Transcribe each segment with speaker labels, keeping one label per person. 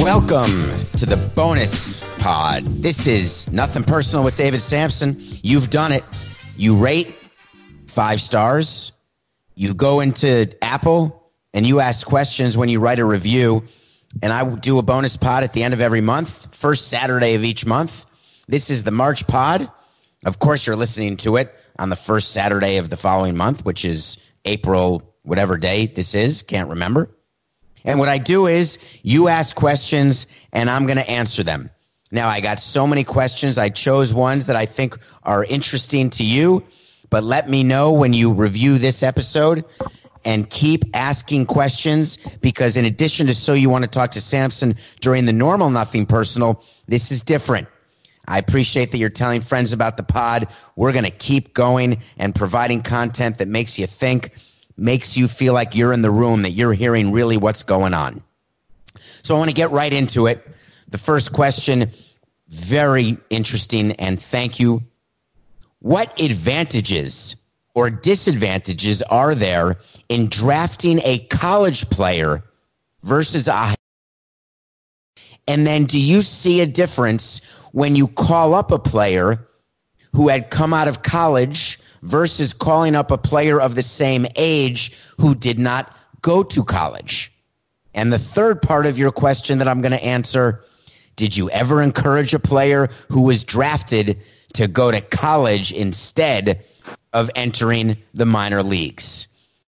Speaker 1: Welcome to the bonus pod. This is Nothing Personal with David Sampson. You've done it. You rate 5 stars. You go into Apple and you ask questions when you write a review. And I do a bonus pod at the end of every month, first Saturday of each month. This is the March pod. Of course, you're listening to it on the first Saturday of the following month, which is April, whatever day this is. Can't remember. And what I do is you ask questions and I'm going to answer them. Now, I got so many questions. I chose ones that I think are interesting to you. But let me know when you review this episode and keep asking questions, because in addition to So You Want to Talk to Sampson during the normal Nothing Personal, this is different. I appreciate that you're telling friends about the pod. We're going to keep going and providing content that makes you think, makes you feel like you're in the room, that you're hearing really what's going on. So I want to get right into it. The first question, very interesting, and thank you. What advantages or disadvantages are there in drafting a college player versus a... And then do you see a difference when you call up a player who had come out of college versus calling up a player of the same age who did not go to college? And the third part of your question that I'm going to answer, did you ever encourage a player who was drafted to go to college instead of entering the minor leagues?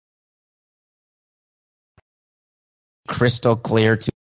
Speaker 1: Crystal clear to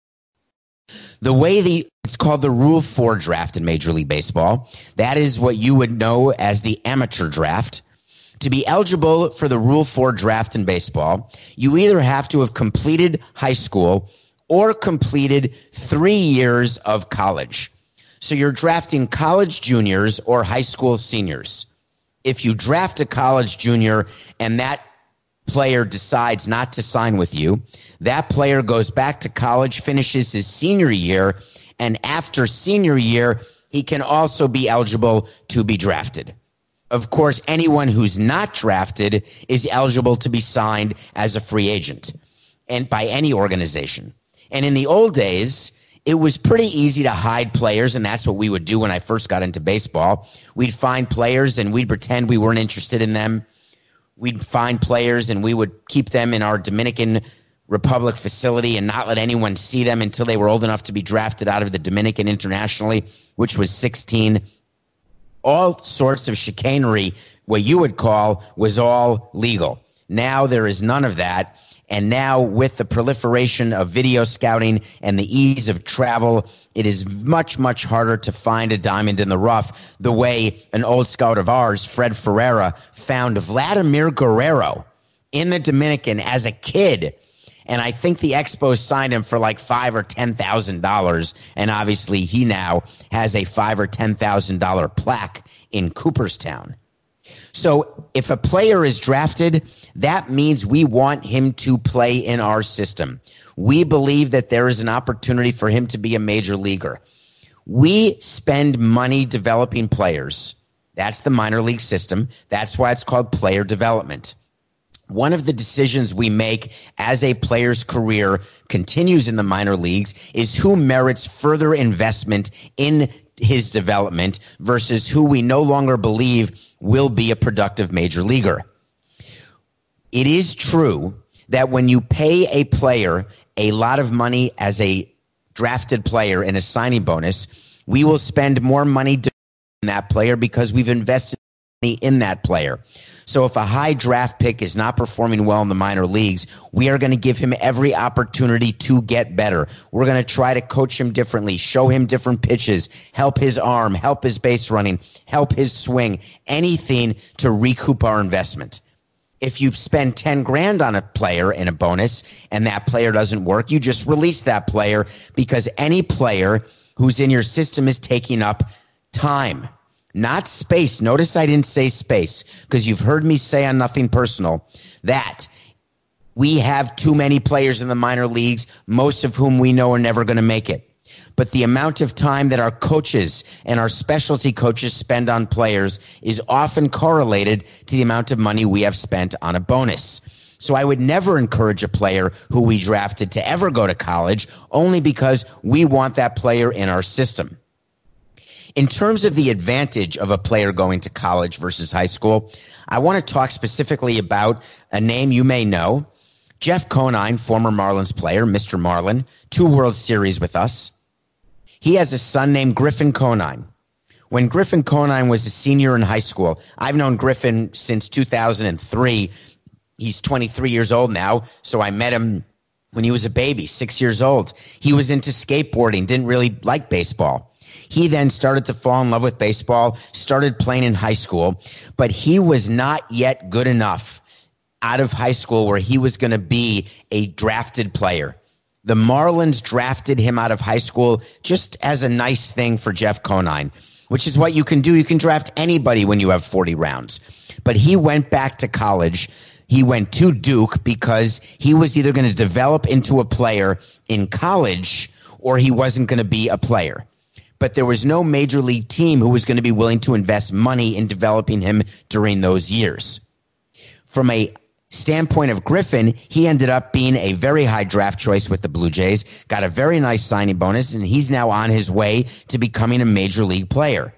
Speaker 1: the way it's called the Rule 4 draft in Major League Baseball. That is what you would know as the amateur draft. To be eligible for the Rule 4 draft in baseball, you either have to have completed high school or completed 3 years of college. So you're drafting college juniors or high school seniors. If you draft a college junior and that player decides not to sign with you, that player goes back to college, finishes his senior year, and after senior year, he can also be eligible to be drafted. Of course, anyone who's not drafted is eligible to be signed as a free agent and by any organization. And in the old days, it was pretty easy to hide players, and that's what we would do when I first got into baseball. We'd find players and we'd pretend we weren't interested in them. We'd find players and we would keep them in our Dominican Republic facility and not let anyone see them until they were old enough to be drafted out of the Dominican internationally, which was 16. All sorts of chicanery, what you would call, was all legal. Now there is none of that. And now with the proliferation of video scouting and the ease of travel, it is much, much harder to find a diamond in the rough, the way an old scout of ours, Fred Ferreira, found Vladimir Guerrero in the Dominican as a kid. And I think the Expos signed him for like $5,000 or $10,000. And obviously he now has a $5,000 or $10,000 plaque in Cooperstown. So if a player is drafted, that means we want him to play in our system. We believe that there is an opportunity for him to be a major leaguer. We spend money developing players. That's the minor league system. That's why it's called player development. One of the decisions we make as a player's career continues in the minor leagues is who merits further investment in his development versus who we no longer believe will be a productive major leaguer. It is true that when you pay a player a lot of money as a drafted player in a signing bonus, we will spend more money in that player because we've invested money in that player. So if a high draft pick is not performing well in the minor leagues, we are going to give him every opportunity to get better. We're going to try to coach him differently, show him different pitches, help his arm, help his base running, help his swing, anything to recoup our investment. If you spend 10 grand on a player in a bonus and that player doesn't work, you just release that player, because any player who's in your system is taking up time, not space. Notice I didn't say space, because you've heard me say on Nothing Personal that we have too many players in the minor leagues, most of whom we know are never going to make it. But the amount of time that our coaches and our specialty coaches spend on players is often correlated to the amount of money we have spent on a bonus. So I would never encourage a player who we drafted to ever go to college, only because we want that player in our system. In terms of the advantage of a player going to college versus high school, I want to talk specifically about a name you may know. Jeff Conine, former Marlins player, Mr. Marlin, 2 World Series with us. He has a son named Griffin Conine. When Griffin Conine was a senior in high school, I've known Griffin since 2003. He's 23 years old now, so I met him when he was a baby, 6 years old. He was into skateboarding, didn't really like baseball. He then started to fall in love with baseball, started playing in high school, but he was not yet good enough out of high school where he was going to be a drafted player. The Marlins drafted him out of high school just as a nice thing for Jeff Conine, which is what you can do. You can draft anybody when you have 40 rounds. But he went back to college. He went to Duke because he was either going to develop into a player in college or he wasn't going to be a player. But there was no major league team who was going to be willing to invest money in developing him during those years. From a standpoint of Griffin, he ended up being a very high draft choice with the Blue Jays, got a very nice signing bonus, and he's now on his way to becoming a major league player.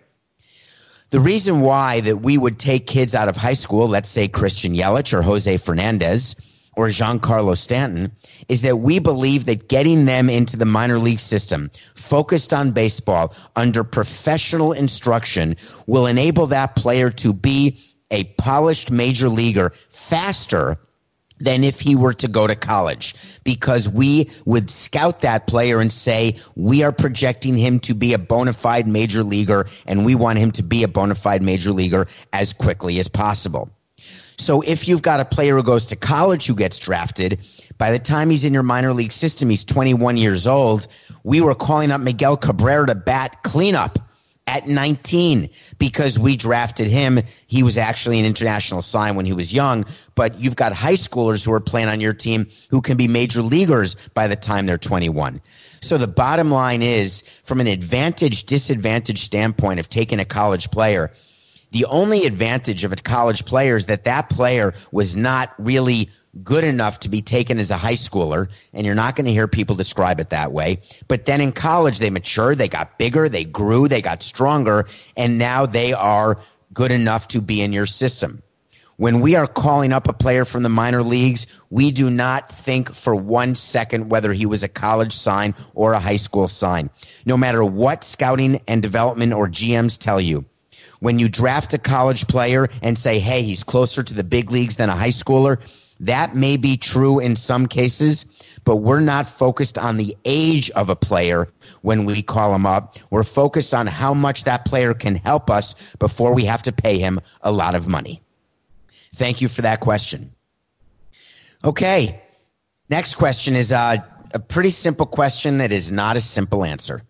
Speaker 1: The reason why that we would take kids out of high school, let's say Christian Yelich or Jose Fernandez or Giancarlo Stanton, is that we believe that getting them into the minor league system, focused on baseball, under professional instruction, will enable that player to be a polished major leaguer faster than if he were to go to college, because we would scout that player and say, we are projecting him to be a bona fide major leaguer, and we want him to be a bona fide major leaguer as quickly as possible. So if you've got a player who goes to college who gets drafted, by the time he's in your minor league system, he's 21 years old. We were calling up Miguel Cabrera to bat cleanup at 19 because we drafted him. He was actually an international sign when he was young, but you've got high schoolers who are playing on your team who can be major leaguers by the time they're 21. So the bottom line is, from an advantage-disadvantage standpoint of taking a college player, the only advantage of a college player is that that player was not really good enough to be taken as a high schooler, and you're not going to hear people describe it that way. But then in college, they matured, they got bigger, they grew, they got stronger, and now they are good enough to be in your system. When we are calling up a player from the minor leagues, we do not think for 1 second whether he was a college sign or a high school sign. No matter what scouting and development or GMs tell you, when you draft a college player and say, hey, he's closer to the big leagues than a high schooler, that may be true in some cases, but we're not focused on the age of a player when we call him up. We're focused on how much that player can help us before we have to pay him a lot of money. Thank you for that question. Okay, next question is a pretty simple question that is not a simple answer.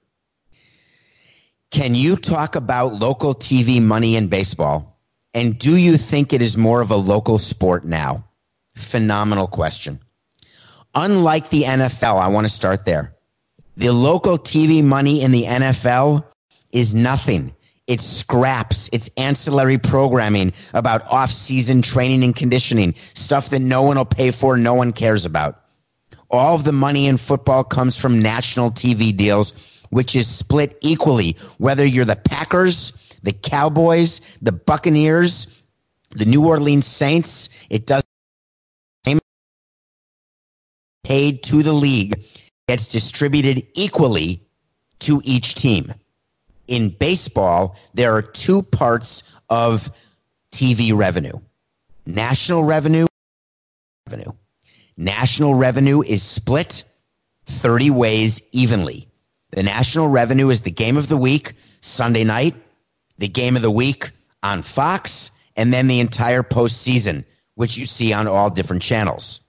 Speaker 1: Can you talk about local TV money in baseball? And do you think it is more of a local sport now? Phenomenal question. Unlike the NFL, I want to start there. The local TV money in the NFL is nothing. It's scraps. It's ancillary programming about off-season training and conditioning, stuff that no one will pay for, no one cares about. All of the money in football comes from national TV deals, which is split equally, whether you're the Packers, the Cowboys, the Buccaneers, the New Orleans Saints. It does paid to the league, gets distributed equally to each team. In baseball, there are 2 parts of TV revenue. National revenue. National revenue is split 30 ways evenly. The national revenue is the game of the week, Sunday night, the game of the week on Fox, and then the entire postseason, which you see on all different channels.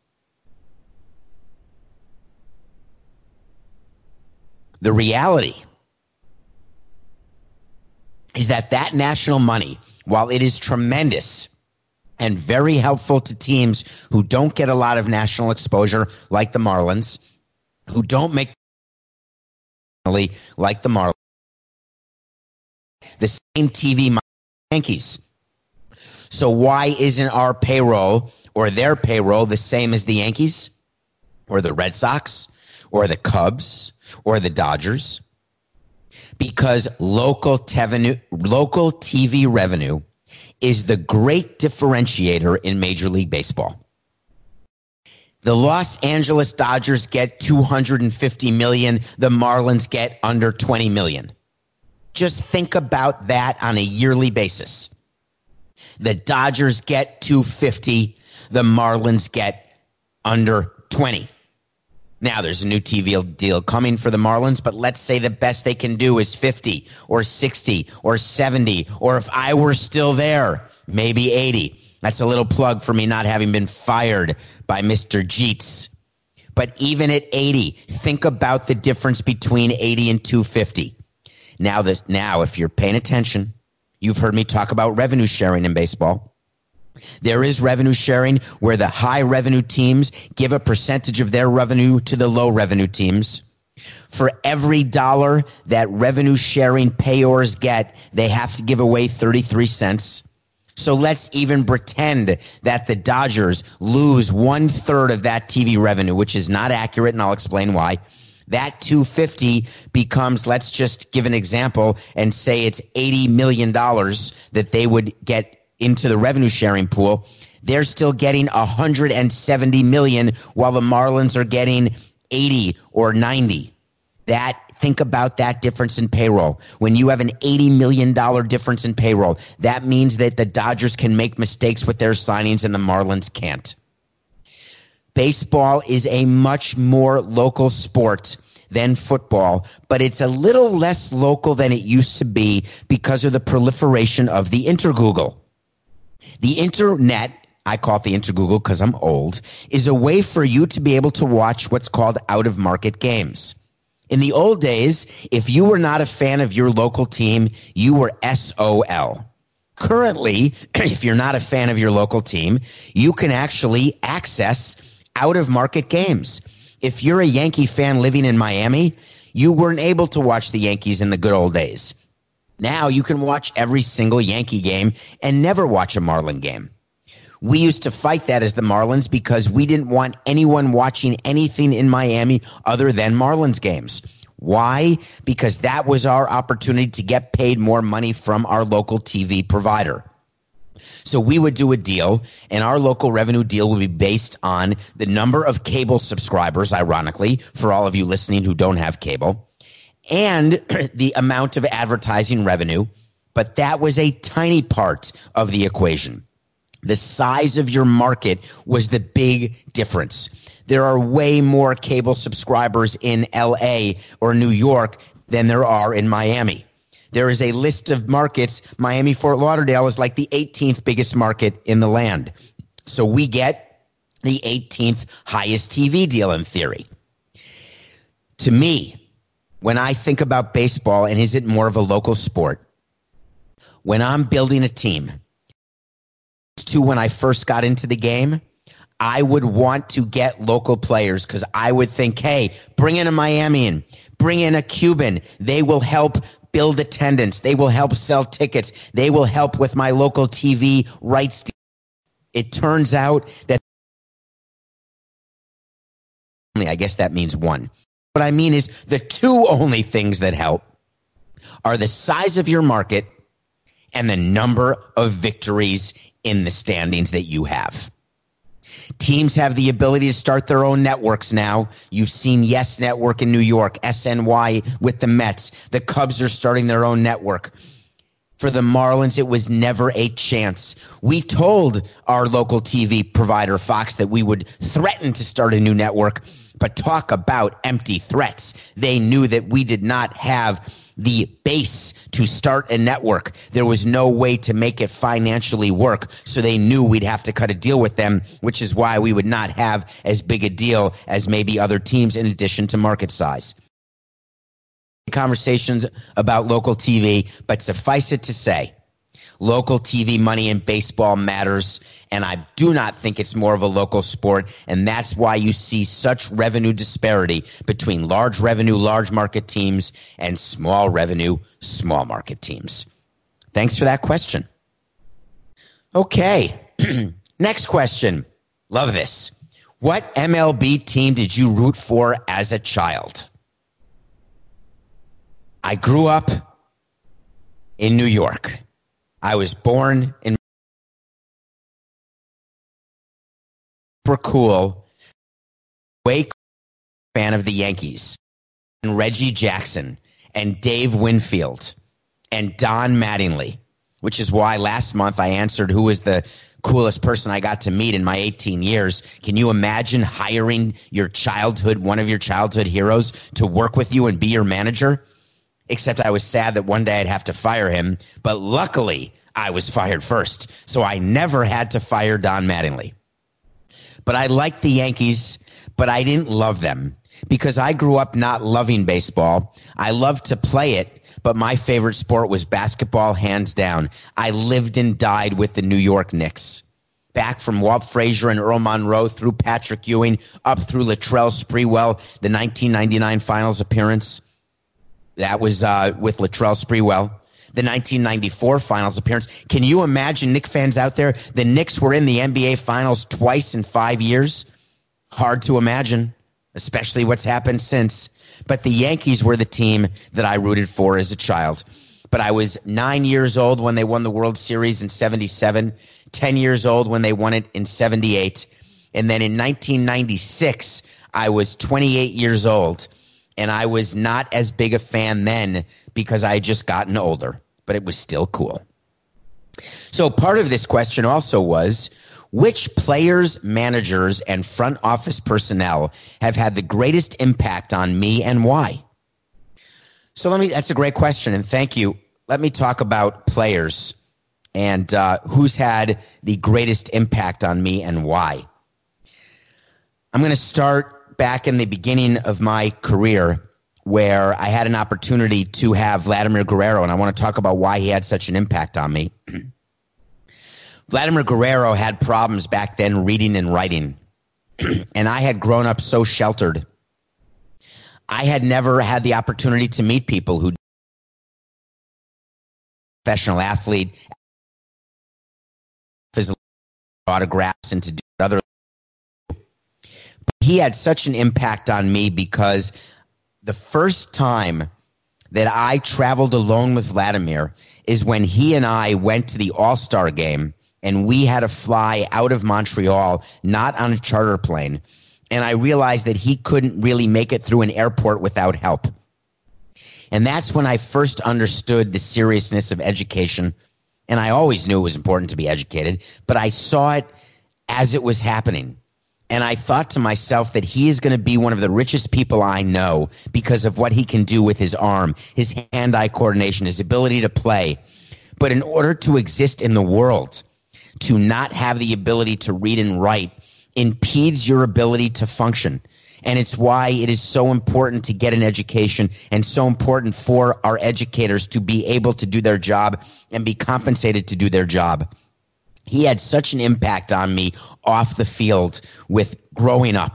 Speaker 1: The reality is that national money, while it is tremendous and very helpful to teams who don't get a lot of national exposure, like the Marlins, who don't make like the Marlins, the same TV Yankees. So why isn't our payroll or their payroll the same as the Yankees or the Red Sox or the Cubs or the Dodgers? Because local TV revenue is the great differentiator in Major League Baseball. The Los Angeles Dodgers get $250 million. The Marlins get under $20 million. Just think about that on a yearly basis. The Dodgers get $250. The Marlins get under $20. Now, there's a new TV deal coming for the Marlins, but let's say the best they can do is 50 or 60 or 70, or if I were still there, maybe 80. That's a little plug for me not having been fired by Mr. Jeets. But even at 80, think about the difference between 80 and 250. Now, if you're paying attention, you've heard me talk about revenue sharing in baseball. There is revenue sharing where the high revenue teams give a percentage of their revenue to the low revenue teams. For every dollar that revenue sharing payors get, they have to give away 33 cents. So let's even pretend that the Dodgers lose 1/3 of that TV revenue, which is not accurate, and I'll explain why. That $250 becomes, let's just give an example and say it's $80 million that they would get into the revenue sharing pool. They're still getting $170 million while the Marlins are getting 80 or 90. Think about that difference in payroll. When you have an $80 million difference in payroll, that means that the Dodgers can make mistakes with their signings and the Marlins can't. Baseball is a much more local sport than football, but it's a little less local than it used to be because of the proliferation of the intergoogle. The internet, I call it the intergoogle because I'm old, is a way for you to be able to watch what's called out-of-market games. In the old days, if you were not a fan of your local team, you were SOL. Currently, if you're not a fan of your local team, you can actually access out-of-market games. If you're a Yankee fan living in Miami, you weren't able to watch the Yankees in the good old days. Now you can watch every single Yankee game and never watch a Marlin game. We used to fight that as the Marlins because we didn't want anyone watching anything in Miami other than Marlins games. Why? Because that was our opportunity to get paid more money from our local TV provider. So we would do a deal, and our local revenue deal would be based on the number of cable subscribers, ironically, for all of you listening who don't have cable, and the amount of advertising revenue. But that was a tiny part of the equation. The size of your market was the big difference. There are way more cable subscribers in LA or New York than there are in Miami. There is a list of markets. Miami-Fort Lauderdale is like the 18th biggest market in the land. So we get the 18th highest TV deal in theory. To me, when I think about baseball and is it more of a local sport, when I'm building a team, to when I first got into the game, I would want to get local players because I would think, hey, bring in a Miamian, bring in a Cuban. They will help build attendance. They will help sell tickets. They will help with my local TV rights. It turns out that, I guess that means one. What I mean is the two only things that help are the size of your market and the number of victories in the standings that you have. Teams have the ability to start their own networks now. You've seen Yes Network in New York, SNY with the Mets. The Cubs are starting their own network. For the Marlins, it was never a chance. We told our local TV provider, Fox, that we would threaten to start a new network, but talk about empty threats. They knew that we did not have the base to start a network. There was no way to make it financially work, so they knew we'd have to cut a deal with them, which is why we would not have as big a deal as maybe other teams in addition to market size. Conversations about local TV, but suffice it to say, local TV money in baseball matters, and I do not think it's more of a local sport, and that's why you see such revenue disparity between large revenue, large market teams and small revenue, small market teams. Thanks for that question. Okay. Next question. Love this. What MLB team did you root for as a child? I grew up in New York. I was born in super cool, way cool fan of the Yankees and Reggie Jackson and Dave Winfield and Don Mattingly, which is why last month I answered who was the coolest person I got to meet in my 18 years. Can you imagine hiring one of your childhood heroes to work with you and be your manager? Except I was sad that one day I'd have to fire him, but luckily I was fired first, so I never had to fire Don Mattingly. But I liked the Yankees, but I didn't love them because I grew up not loving baseball. I loved to play it, but my favorite sport was basketball, hands down. I lived and died with the New York Knicks. Back from Walt Frazier and Earl Monroe through Patrick Ewing, up through Latrell Sprewell, the 1999 finals appearance. That was with Latrell Sprewell. The 1994 finals appearance. Can you imagine, Knicks fans out there, the Knicks were in the NBA finals twice in 5 years? Hard to imagine, especially what's happened since. But the Yankees were the team that I rooted for as a child. But I was 9 years old when they won the World Series in 77, 10 years old when they won it in 78. And then in 1996, I was 28 years old. And I was not as big a fan then because I had just gotten older, but it was still cool. So part of this question also was, which players, managers, and front office personnel have had the greatest impact on me and why? So that's a great question, and thank you. Let me talk about players and who's had the greatest impact on me and why. I'm going to start back in the beginning of my career where I had an opportunity to have Vladimir Guerrero, and I want to talk about why he had such an impact on me. Vladimir Guerrero had problems back then reading and writing, and I had grown up so sheltered. I had never had the opportunity to meet people who professional athlete, physical autographs, and to do other. He had such an impact on me because the first time that I traveled alone with Vladimir is when he and I went to the All-Star game, and we had to fly out of Montreal, not on a charter plane. And I realized that he couldn't really make it through an airport without help. And that's when I first understood the seriousness of education. And I always knew it was important to be educated, but I saw it as it was happening. And I thought to myself that he is going to be one of the richest people I know because of what he can do with his arm, his hand-eye coordination, his ability to play. But in order to exist in the world, to not have the ability to read and write impedes your ability to function. And it's why it is so important to get an education and so important for our educators to be able to do their job and be compensated to do their job. He had such an impact on me off the field with growing up.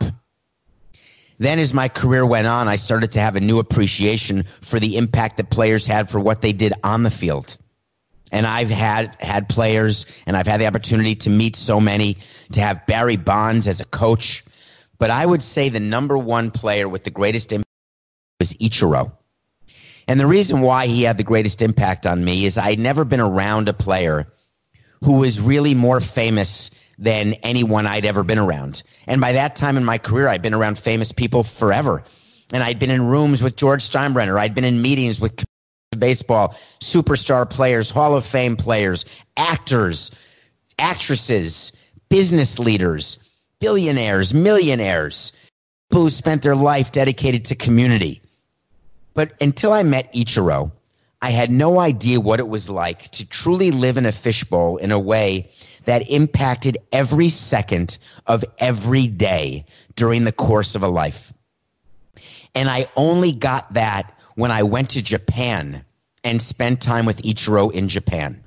Speaker 1: Then as my career went on, I started to have a new appreciation for the impact that players had for what they did on the field. And I've had players, and I've had the opportunity to meet so many, to have Barry Bonds as a coach. But I would say the number one player with the greatest impact was Ichiro. And the reason why he had the greatest impact on me is I'd never been around a player who was really more famous than anyone I'd ever been around. And by that time in my career, I'd been around famous people forever. And I'd been in rooms with George Steinbrenner. I'd been in meetings with baseball, superstar players, Hall of Fame players, actors, actresses, business leaders, billionaires, millionaires, people who spent their life dedicated to community. But until I met Ichiro, I had no idea what it was like to truly live in a fishbowl in a way that impacted every second of every day during the course of a life. And I only got that when I went to Japan and spent time with Ichiro in Japan.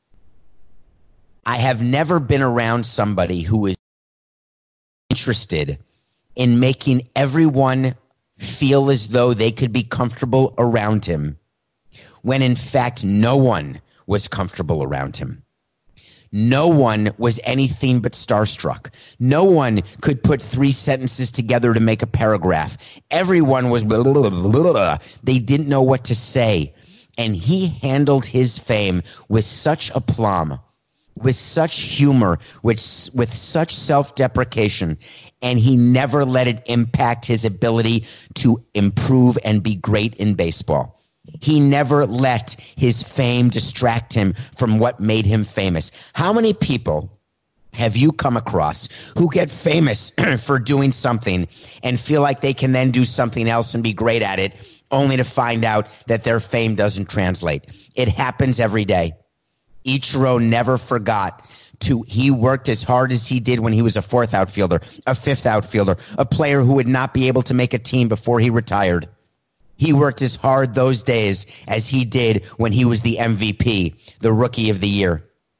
Speaker 1: I have never been around somebody who is interested in making everyone feel as though they could be comfortable around him, when in fact no one was comfortable around him. No one was anything but starstruck. No one could put 3 sentences together to make a paragraph. Everyone was blah, blah, blah, blah. They didn't know what to say. And he handled his fame with such aplomb, with such humor, with such self-deprecation, and he never let it impact his ability to improve and be great in baseball. He never let his fame distract him from what made him famous. How many people have you come across who get famous for doing something and feel like they can then do something else and be great at it, only to find out that their fame doesn't translate? It happens every day. Ichiro never forgot he worked as hard as he did when he was a 4th outfielder, a 5th outfielder, a player who would not be able to make a team before he retired. He worked as hard those days as he did when he was the MVP, the Rookie of the Year.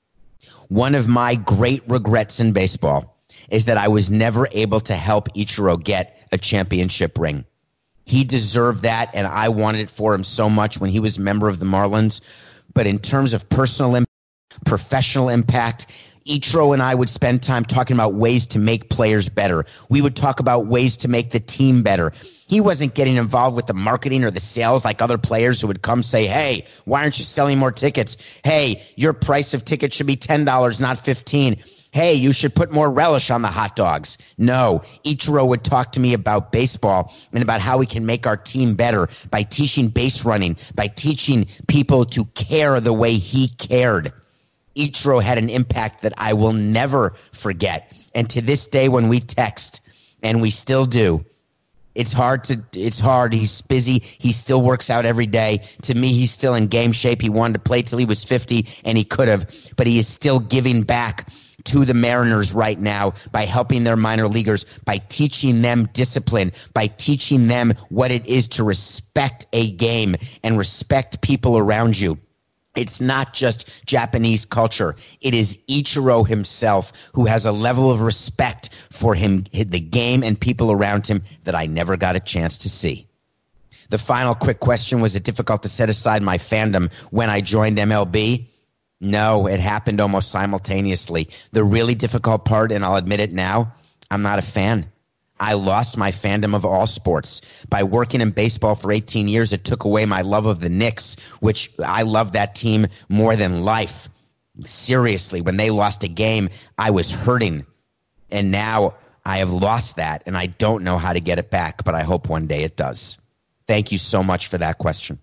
Speaker 1: One of my great regrets in baseball is that I was never able to help Ichiro get a championship ring. He deserved that, and I wanted it for him so much when he was a member of the Marlins. But in terms of personal impact, professional impact, Ichiro and I would spend time talking about ways to make players better. We would talk about ways to make the team better. He wasn't getting involved with the marketing or the sales like other players who would come say, hey, why aren't you selling more tickets? Hey, your price of tickets should be $10, not $15. Hey, you should put more relish on the hot dogs. No, Ichiro would talk to me about baseball and about how we can make our team better by teaching base running, by teaching people to care the way he cared. Ichiro had an impact that I will never forget. And to this day, when we text, and we still do, it's hard. He's busy. He still works out every day. To me, he's still in game shape. He wanted to play till he was 50, and he could have, but he is still giving back to the Mariners right now by helping their minor leaguers, by teaching them discipline, by teaching them what it is to respect a game and respect people around you. It's not just Japanese culture. It is Ichiro himself who has a level of respect for the game and people around him that I never got a chance to see. The final quick question: was it difficult to set aside my fandom when I joined MLB? No, it happened almost simultaneously. The really difficult part, and I'll admit it now, I'm not a fan. I lost my fandom of all sports. By working in baseball for 18 years, it took away my love of the Knicks, which I love that team more than life. Seriously, when they lost a game, I was hurting. And now I have lost that, and I don't know how to get it back, but I hope one day it does. Thank you so much for that question.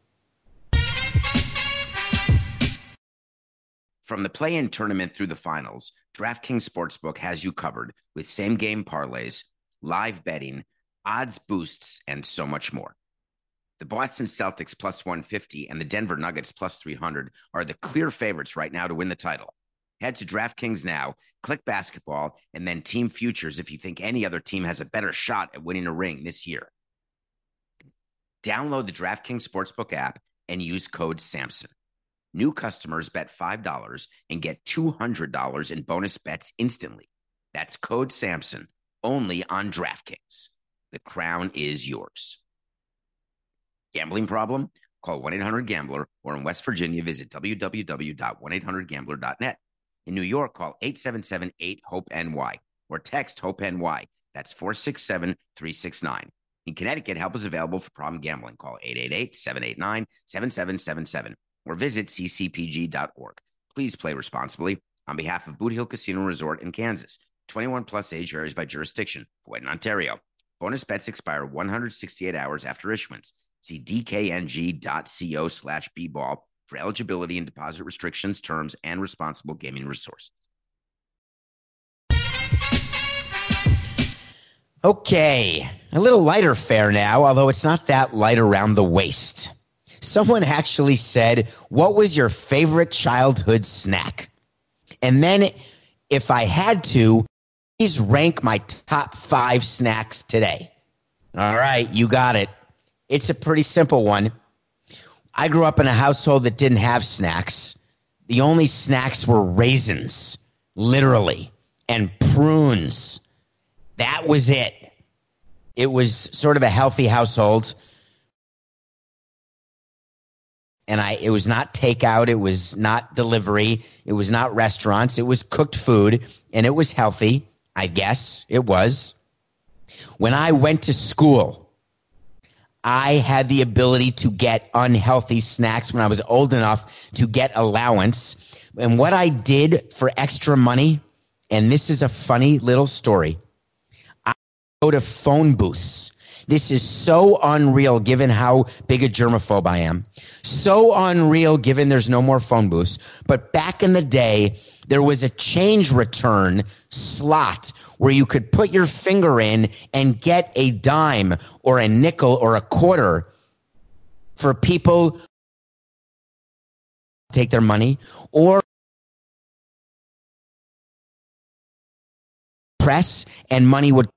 Speaker 1: From the play-in tournament through the finals, DraftKings Sportsbook has you covered with same-game parlays, live betting, odds boosts, and so much more. The Boston Celtics plus 150 and the Denver Nuggets plus 300 are the clear favorites right now to win the title. Head to DraftKings now, click basketball, and then team futures if you think any other team has a better shot at winning a ring this year. Download the DraftKings Sportsbook app and use code SAMSON. New customers bet $5 and get $200 in bonus bets instantly. That's code SAMSON. Only on DraftKings. The crown is yours. Gambling problem? Call 1-800-GAMBLER, or in West Virginia, visit www.1800gambler.net. In New York, call 877-8-HOPE-NY or text HOPE-NY. That's 467-369. In Connecticut, help is available for problem gambling. Call 888-789-7777 or visit ccpg.org. Please play responsibly. On behalf of Boot Hill Casino Resort in Kansas, 21 plus age varies by jurisdiction. For in Ontario, bonus bets expire 168 hours after issuance. See dkng.co/bball for eligibility and deposit restrictions, terms, and responsible gaming resources. Okay, a little lighter fare now, although it's not that light around the waist. Someone actually said, what was your favorite childhood snack? And then if I had to, please rank my top 5 snacks today. All right, you got it. It's a pretty simple one. I grew up in a household that didn't have snacks. The only snacks were raisins, literally, and prunes. That was it. It was sort of a healthy household. And it was not takeout. It was not delivery. It was not restaurants. It was cooked food, and it was healthy. I guess it was. When I went to school, I had the ability to get unhealthy snacks when I was old enough to get allowance. And what I did for extra money, and this is a funny little story, I go to phone booths. This is so unreal given how big a germaphobe I am. So unreal given there's no more phone booths. But back in the day, there was a change return slot where you could put your finger in and get a dime or a nickel or a quarter for people to take their money or press, and money would.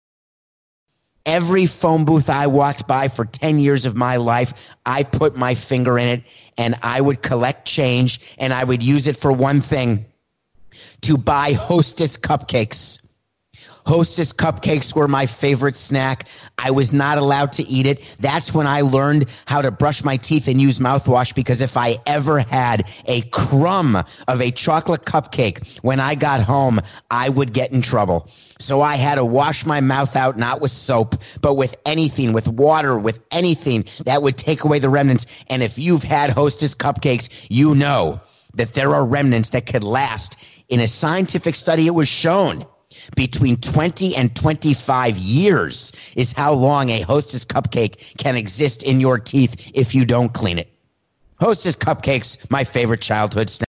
Speaker 1: Every phone booth I walked by for 10 years of my life, I put my finger in it and I would collect change and I would use it for one thing, to buy Hostess cupcakes. Hostess cupcakes were my favorite snack. I was not allowed to eat it. That's when I learned how to brush my teeth and use mouthwash, because if I ever had a crumb of a chocolate cupcake when I got home, I would get in trouble. So I had to wash my mouth out, not with soap, but with anything, with water, with anything that would take away the remnants. And if you've had Hostess cupcakes, you know that there are remnants that could last. In a scientific study, it was shown between 20 and 25 years is how long a Hostess cupcake can exist in your teeth if you don't clean it. Hostess cupcakes, my favorite childhood snack.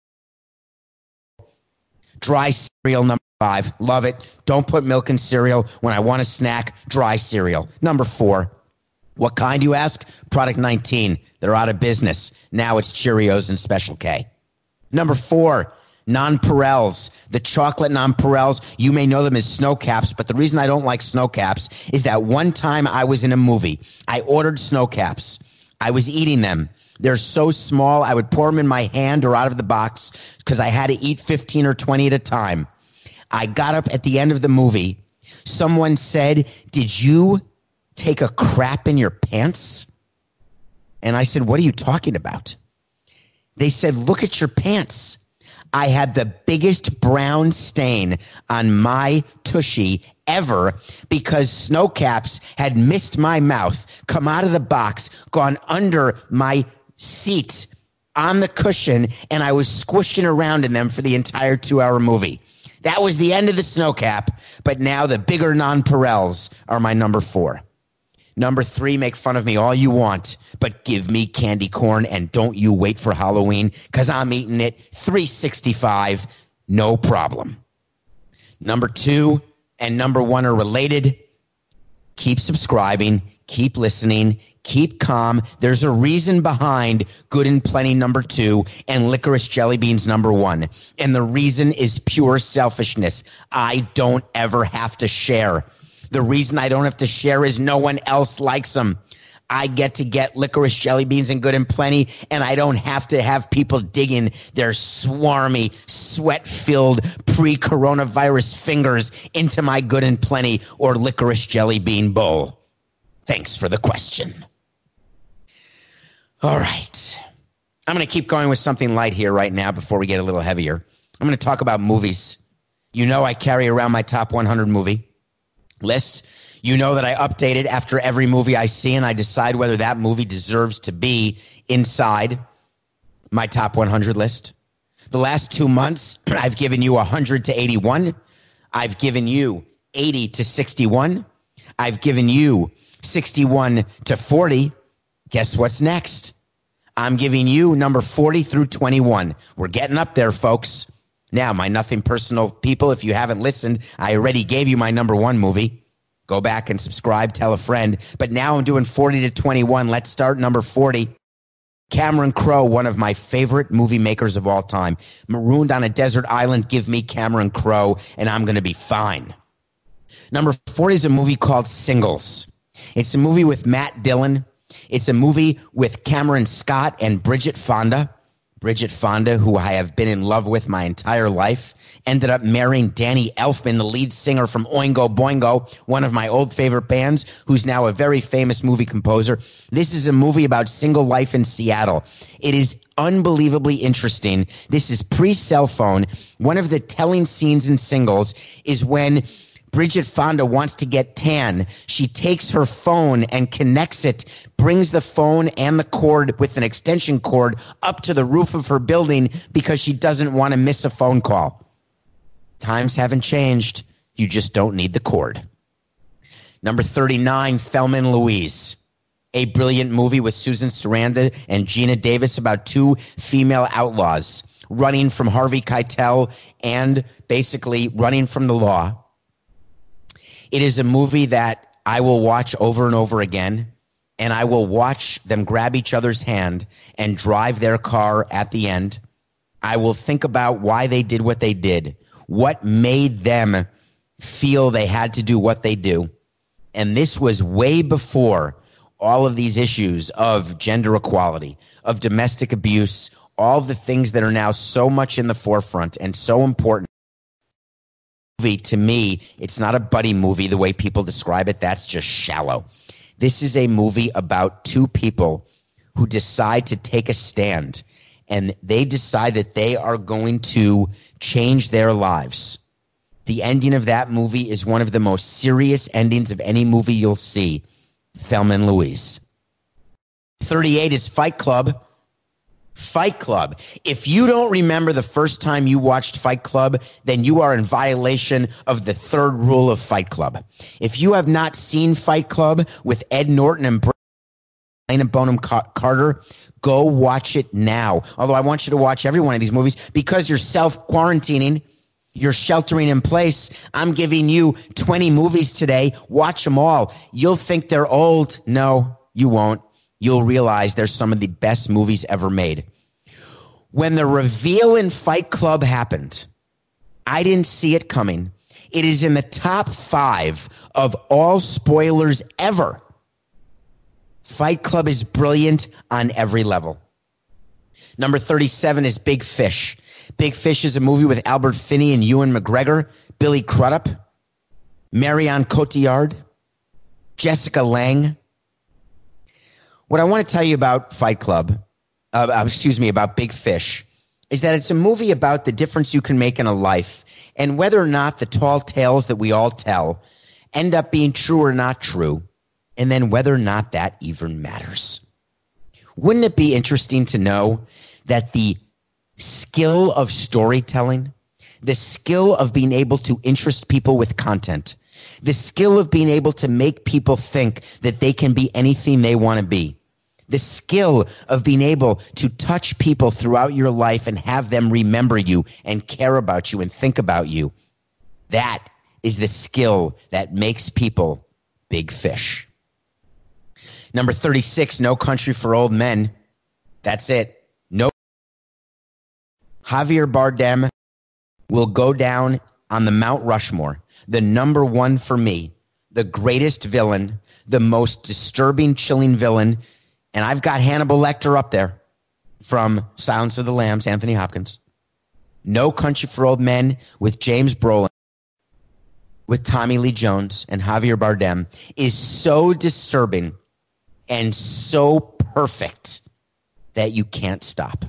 Speaker 1: Dry cereal, number 5. Love it. Don't put milk in cereal. When I want a snack, dry cereal. Number 4. What kind, you ask? Product 19. They're out of business. Now it's Cheerios and Special K. Number 4. Nonpareils, the chocolate nonpareils. You may know them as Snow Caps, but the reason I don't like Snow Caps is that one time I was in a movie. I ordered Snow Caps. I was eating them. They're so small, I would pour them in my hand or out of the box because I had to eat 15 or 20 at a time. I got up at the end of the movie. Someone said, "Did you take a crap in your pants?" And I said, "What are you talking about?" They said, "Look at your pants." I had the biggest brown stain on my tushy ever because Snow Caps had missed my mouth, come out of the box, gone under my seat on the cushion, and I was squishing around in them for the entire 2-hour movie. That was the end of the Snow Cap, but now the bigger nonpareils are my number 4. Number 3, make fun of me all you want, but give me candy corn, and don't you wait for Halloween, because I'm eating it 365, no problem. Number 2 and number 1 are related. Keep subscribing, keep listening, keep calm. There's a reason behind Good and Plenty number 2 and Licorice Jelly Beans number 1, and the reason is pure selfishness. I don't ever have to share. The reason I don't have to share is no one else likes them. I get to get Licorice Jelly Beans and Good and Plenty, and I don't have to have people digging their swarmy, sweat-filled, pre-coronavirus fingers into my Good and Plenty or Licorice Jelly Bean bowl. Thanks for the question. All right. I'm going to keep going with something light here right now before we get a little heavier. I'm going to talk about movies. You know I carry around my top 100 movie list. You know that I update it after every movie I see, and I decide whether that movie deserves to be inside my top 100 list. The last 2 months, I've given you 100 to 81. I've given you 80 to 61. I've given you 61 to 40. Guess what's next? I'm giving you number 40 through 21. We're getting up there, folks. Now, my nothing personal people, if you haven't listened, I already gave you my number 1 movie. Go back and subscribe, tell a friend. But now I'm doing 40 to 21. Let's start number 40. Cameron Crowe, one of my favorite movie makers of all time. Marooned on a desert island, give me Cameron Crowe, and I'm going to be fine. Number 40 is a movie called Singles. It's a movie with Matt Dillon. It's a movie with Cameron Scott and Bridget Fonda. Bridget Fonda, who I have been in love with my entire life, ended up marrying Danny Elfman, the lead singer from Oingo Boingo, one of my old favorite bands, who's now a very famous movie composer. This is a movie about single life in Seattle. It is unbelievably interesting. This is pre-cell phone. One of the telling scenes in Singles is when Bridget Fonda wants to get tan. She takes her phone and connects it, brings the phone and the cord with an extension cord up to the roof of her building because she doesn't want to miss a phone call. Times haven't changed. You just don't need the cord. Number 39, Thelma and Louise. A brilliant movie with Susan Sarandon and Gina Davis about two female outlaws running from Harvey Keitel and basically running from the law. It is a movie that I will watch over and over again, and I will watch them grab each other's hand and drive their car at the end. I will think about why they did what they did, what made them feel they had to do what they do. And this was way before all of these issues of gender equality, of domestic abuse, all the things that are now so much in the forefront and so important. To me, it's not a buddy movie the way people describe it. That's just shallow. This is a movie about two people who decide to take a stand, and they decide that they are going to change their lives. The ending of that movie is one of the most serious endings of any movie you'll see. Thelma and Louise. 38 is Fight Club. Fight Club. If you don't remember the first time you watched Fight Club, then you are in violation of the third rule of Fight Club. If you have not seen Fight Club with Ed Norton and Helena Bonham Carter, go watch it now. Although I want you to watch every one of these movies because you're self-quarantining, you're sheltering in place. I'm giving you 20 movies today. Watch them all. You'll think they're old. No, you won't. You'll realize there's some of the best movies ever made. When the reveal in Fight Club happened, I didn't see it coming. It is in the top 5 of all spoilers ever. Fight Club is brilliant on every level. Number 37 is Big Fish. Big Fish is a movie with Albert Finney and Ewan McGregor, Billy Crudup, Marion Cotillard, Jessica Lange. What I want to tell you about Fight Club, about Big Fish, is that it's a movie about the difference you can make in a life and whether or not the tall tales that we all tell end up being true or not true, and then whether or not that even matters. Wouldn't it be interesting to know that the skill of storytelling, the skill of being able to interest people with content, the skill of being able to make people think that they can be anything they want to be, the skill of being able to touch people throughout your life and have them remember you and care about you and think about you. That is the skill that makes people big fish. Number 36, No Country for Old Men. That's it. No. Javier Bardem will go down on the Mount Rushmore. The number one for me, the greatest villain, the most disturbing, chilling villain. And I've got Hannibal Lecter up there from Silence of the Lambs, Anthony Hopkins. No Country for Old Men with James Brolin, with Tommy Lee Jones and Javier Bardem is so disturbing and so perfect that you can't stop.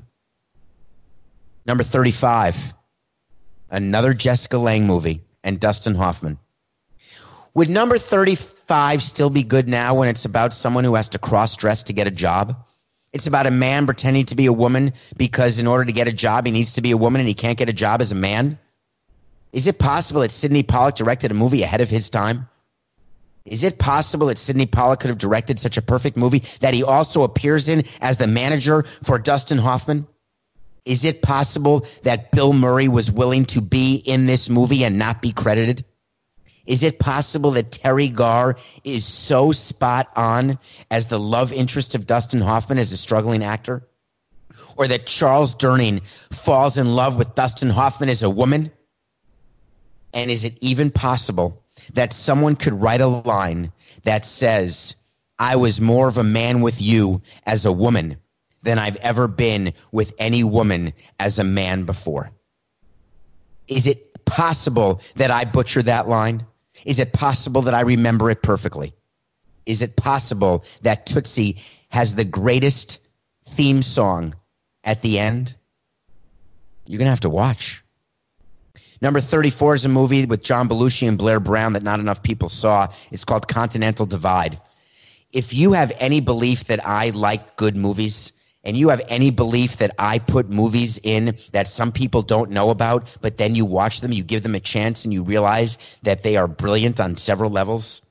Speaker 1: Number 35, another Jessica Lange movie and Dustin Hoffman. Would number 35 still be good now when it's about someone who has to cross-dress to get a job? It's about a man pretending to be a woman because in order to get a job, he needs to be a woman and he can't get a job as a man? Is it possible that Sidney Pollack directed a movie ahead of his time? Is it possible that Sidney Pollack could have directed such a perfect movie that he also appears in as the manager for Dustin Hoffman? Is it possible that Bill Murray was willing to be in this movie and not be credited? Is it possible that Terry Garr is so spot on as the love interest of Dustin Hoffman as a struggling actor? Or that Charles Durning falls in love with Dustin Hoffman as a woman? And is it even possible that someone could write a line that says, I was more of a man with you as a woman than I've ever been with any woman as a man before. Is it possible that I butcher that line? Is it possible that I remember it perfectly? Is it possible that Tootsie has the greatest theme song at the end? You're going to have to watch. Number 34 is a movie with John Belushi and Blair Brown that not enough people saw. It's called Continental Divide. If you have any belief that I like good movies, and you have any belief that I put movies in that some people don't know about, but then you watch them, you give them a chance, and you realize that they are brilliant on several levels.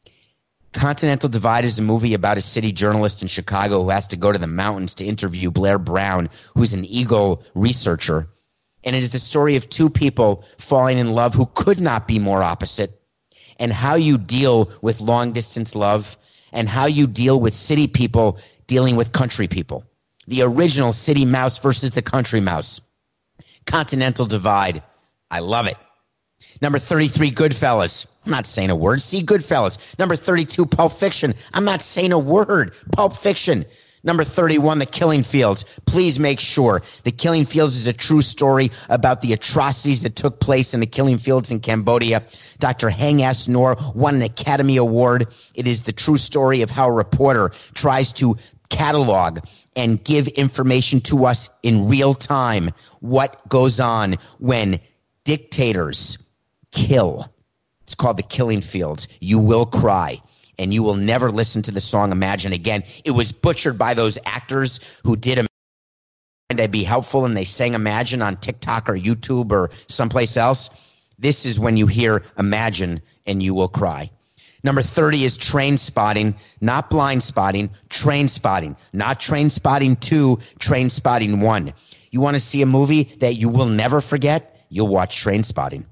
Speaker 1: Continental Divide is a movie about a city journalist in Chicago who has to go to the mountains to interview Blair Brown, who's an Eagle researcher. And it is the story of two people falling in love who could not be more opposite, and how you deal with long-distance love, and how you deal with city people dealing with country people. The original city mouse versus the country mouse. Continental Divide. I love it. Number 33, Goodfellas. I'm not saying a word. See Goodfellas. Number 32, Pulp Fiction. I'm not saying a word. Pulp Fiction. Number 31, The Killing Fields. Please make sure The Killing Fields is a true story about the atrocities that took place in the Killing Fields in Cambodia. Dr. Heng S. Noor won an Academy Award. It is the true story of how a reporter tries to catalog and give information to us in real time what goes on when dictators kill. It's called The Killing Fields. You will cry. And you will never listen to the song Imagine again. It was butchered by those actors who did Imagine, and they'd be helpful, and they sang Imagine on TikTok or YouTube or someplace else. This is when you hear Imagine and you will cry. Number 30 is Train Spotting, not Blind Spotting, Train Spotting. Not Train Spotting 2, Train Spotting 1. You want to see a movie that you will never forget? You'll watch Train Spotting.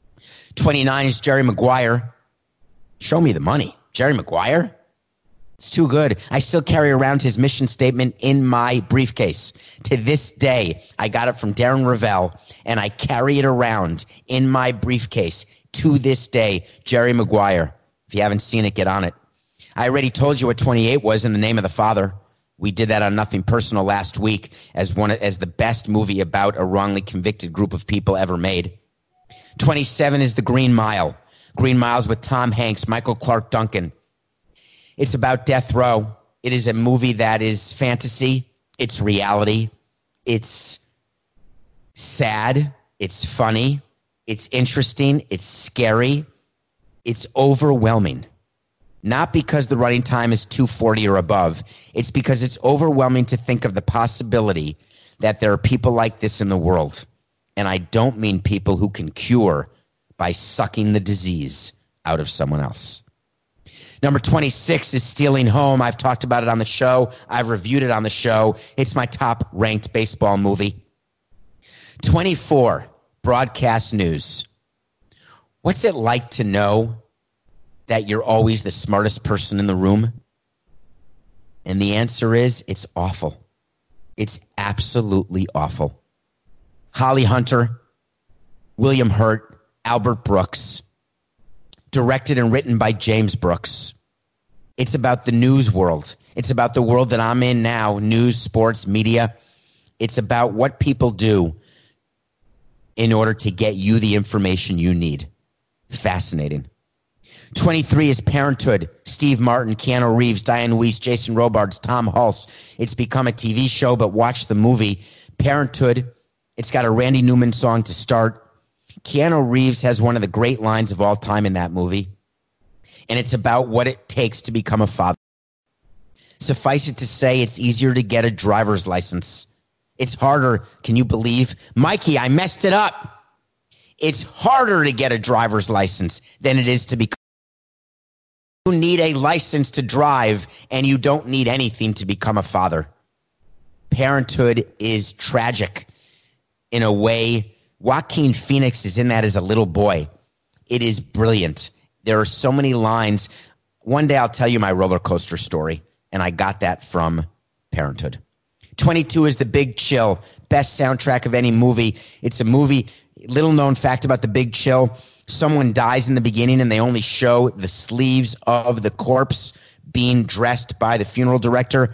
Speaker 1: 29 is Jerry Maguire. Show me the money. Jerry Maguire? It's too good. I still carry around his mission statement in my briefcase. To this day, I got it from Darren Ravel, and I carry it around in my briefcase to this day. Jerry Maguire. If you haven't seen it, get on it. I already told you what 28 was, In the Name of the Father. We did that on Nothing Personal last week as the best movie about a wrongly convicted group of people ever made. 27 is The Green Mile. Green Mile's with Tom Hanks, Michael Clark Duncan. It's about death row. It is a movie that is fantasy. It's reality. It's sad. It's funny. It's interesting. It's scary. It's overwhelming. Not because the running time is 2:40 or above. It's because it's overwhelming to think of the possibility that there are people like this in the world. And I don't mean people who can cure by sucking the disease out of someone else. Number 26 is Stealing Home. I've talked about it on the show. I've reviewed it on the show. It's my top-ranked baseball movie. 24, broadcast news. What's it like to know that you're always the smartest person in the room? And the answer is, it's awful. It's absolutely awful. Holly Hunter, William Hurt, Albert Brooks, directed and written by James Brooks. It's about the news world. It's about the world that I'm in now, news, sports, media. It's about what people do in order to get you the information you need. Fascinating. 23 is Parenthood. Steve Martin, Keanu Reeves, Diane Weiss, Jason Robards, Tom Hulse. It's become a TV show, but watch the movie. Parenthood. It's got a Randy Newman song to start. Keanu Reeves has one of the great lines of all time in that movie. And it's about what it takes to become a father. Suffice it to say, it's easier to get a driver's license. It's harder, can you believe? Mikey, I messed it up. It's harder to get a driver's license than it is to become. You need a license to drive, and you don't need anything to become a father. Parenthood is tragic in a way. Joaquin Phoenix is in that as a little boy. It is brilliant. There are so many lines. One day I'll tell you my roller coaster story, and I got that from Parenthood. 22 is The Big Chill, best soundtrack of any movie. It's a movie, little known fact about The Big Chill. Someone dies in the beginning, and they only show the sleeves of the corpse being dressed by the funeral director.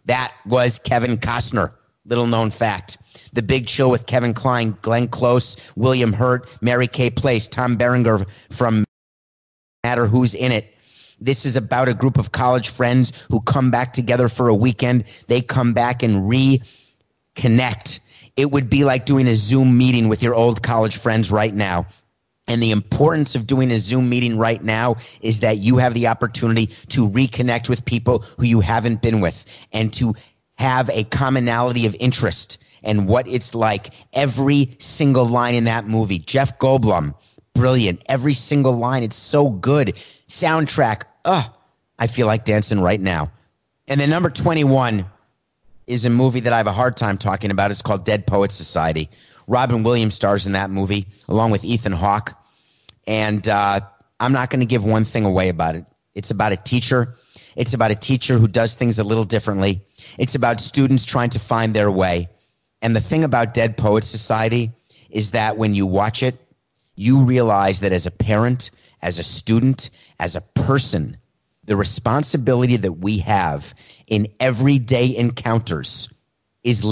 Speaker 1: That was Kevin Costner. Little known fact. The Big Chill with Kevin Kline, Glenn Close, William Hurt, Mary Kay Place, Tom Berenger from Matter Who's in It. This is about a group of college friends who come back together for a weekend. They come back and reconnect. It would be like doing a Zoom meeting with your old college friends right now. And the importance of doing a Zoom meeting right now is that you have the opportunity to reconnect with people who you haven't been with and to have a commonality of interest and what it's like. Every single line in that movie, Jeff Goldblum, brilliant. Every single line, it's so good. Soundtrack, I feel like dancing right now. And then number 21 is a movie that I have a hard time talking about. It's called Dead Poets Society. Robin Williams stars in that movie, along with Ethan Hawke. And I'm not going to give one thing away about it. It's about a teacher. It's about a teacher who does things a little differently. It's about students trying to find their way. And the thing about Dead Poets Society is that when you watch it, you realize that as a parent, as a student, as a person, the responsibility that we have in everyday encounters is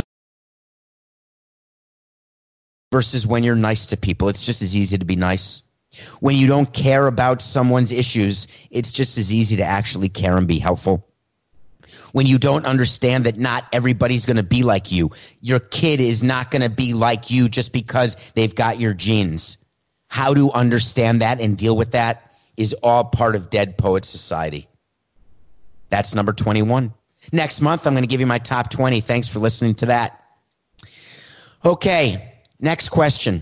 Speaker 1: versus when you're nice to people. It's just as easy to be nice. When you don't care about someone's issues, it's just as easy to actually care and be helpful. When you don't understand that not everybody's going to be like you, your kid is not going to be like you just because they've got your genes. How to understand that and deal with that is all part of Dead Poets Society. That's number 21. Next month, I'm going to give you my top 20. Thanks for listening to that. Okay, next question.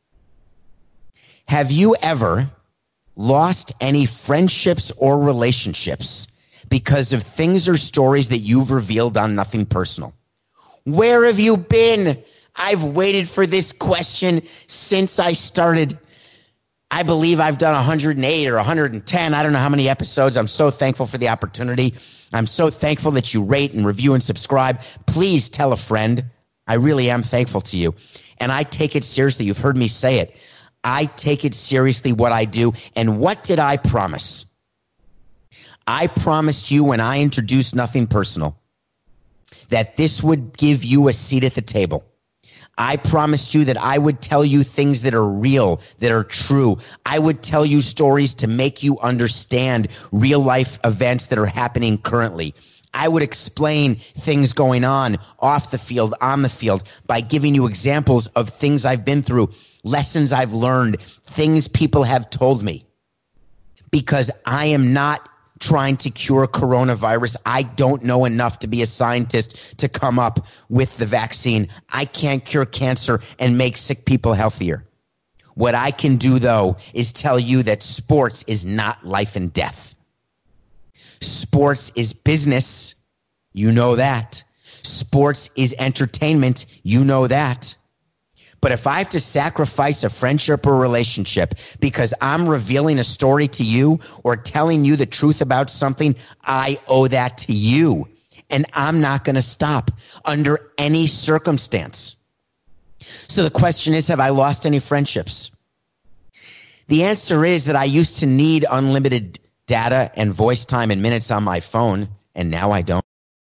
Speaker 1: Have you ever lost any friendships or relationships because of things or stories that you've revealed on Nothing Personal? Where have you been? I've waited for this question since I started. I believe I've done 108 or 110. I don't know how many episodes. I'm so thankful for the opportunity. I'm so thankful that you rate and review and subscribe. Please tell a friend. I really am thankful to you. And I take it seriously. You've heard me say it. I take it seriously what I do. And what did I promise? I promised you when I introduced Nothing Personal that this would give you a seat at the table. I promised you that I would tell you things that are real, that are true. I would tell you stories to make you understand real life events that are happening currently. I would explain things going on off the field, on the field, by giving you examples of things I've been through, lessons I've learned, things people have told me. Because I am not trying to cure coronavirus. I don't know enough to be a scientist to come up with the vaccine. I can't cure cancer and make sick people healthier. What I can do, though, is tell you that sports is not life and death. Sports is business. You know that. Sports is entertainment. You know that. But if I have to sacrifice a friendship or relationship because I'm revealing a story to you or telling you the truth about something, I owe that to you. And I'm not going to stop under any circumstance. So the question is, have I lost any friendships? The answer is that I used to need unlimited data and voice time and minutes on my phone, and now I don't.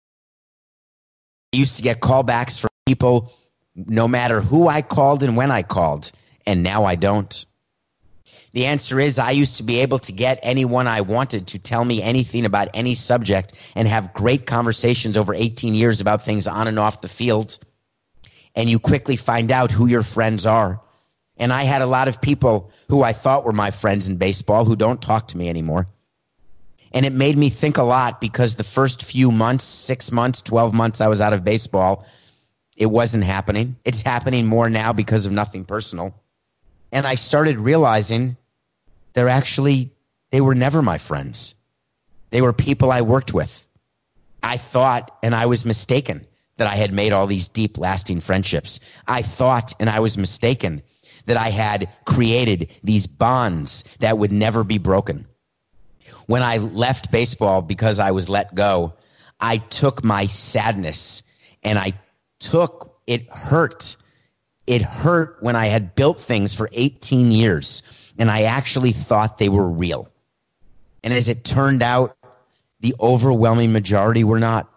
Speaker 1: I used to get callbacks from people no matter who I called and when I called, and now I don't. The answer is I used to be able to get anyone I wanted to tell me anything about any subject and have great conversations over 18 years about things on and off the field, and you quickly find out who your friends are. And I had a lot of people who I thought were my friends in baseball who don't talk to me anymore. And it made me think a lot because the first few months, 6 months, 12 months I was out of baseball, it wasn't happening. It's happening more now because of Nothing Personal. And I started realizing they were never my friends. They were people I worked with. I thought, and I was mistaken, that I had made all these deep, lasting friendships. I thought, and I was mistaken, that I had created these bonds that would never be broken. When I left baseball because I was let go, I took my sadness and it hurt. It hurt when I had built things for 18 years and I actually thought they were real. And as it turned out, the overwhelming majority were not.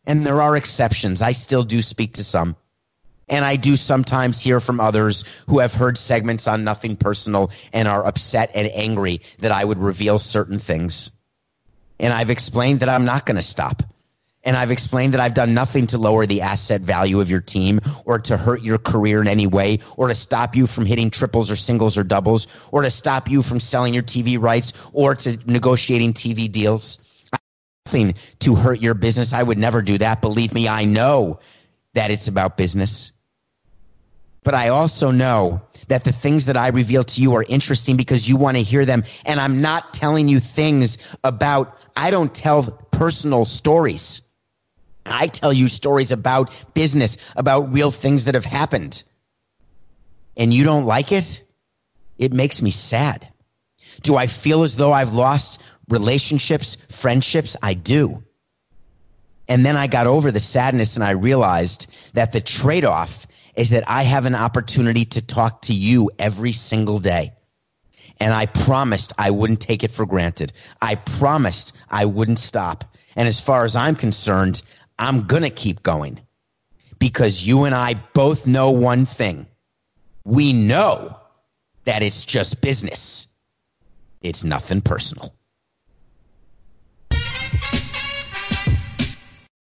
Speaker 1: And there are exceptions. I still do speak to some. And I do sometimes hear from others who have heard segments on Nothing Personal and are upset and angry that I would reveal certain things. And I've explained that I'm not going to stop. And I've explained that I've done nothing to lower the asset value of your team or to hurt your career in any way or to stop you from hitting triples or singles or doubles or to stop you from selling your TV rights or to negotiating TV deals. Nothing to hurt your business. I would never do that. Believe me, I know that it's about business. But I also know that the things that I reveal to you are interesting because you want to hear them. And I'm not telling you things I don't tell personal stories. I tell you stories about business, about real things that have happened. And you don't like it? It makes me sad. Do I feel as though I've lost relationships, friendships? I do. And then I got over the sadness and I realized that the trade-off is that I have an opportunity to talk to you every single day. And I promised I wouldn't take it for granted. I promised I wouldn't stop. And as far as I'm concerned, I'm going to keep going. Because you and I both know one thing. We know that it's just business. It's nothing personal.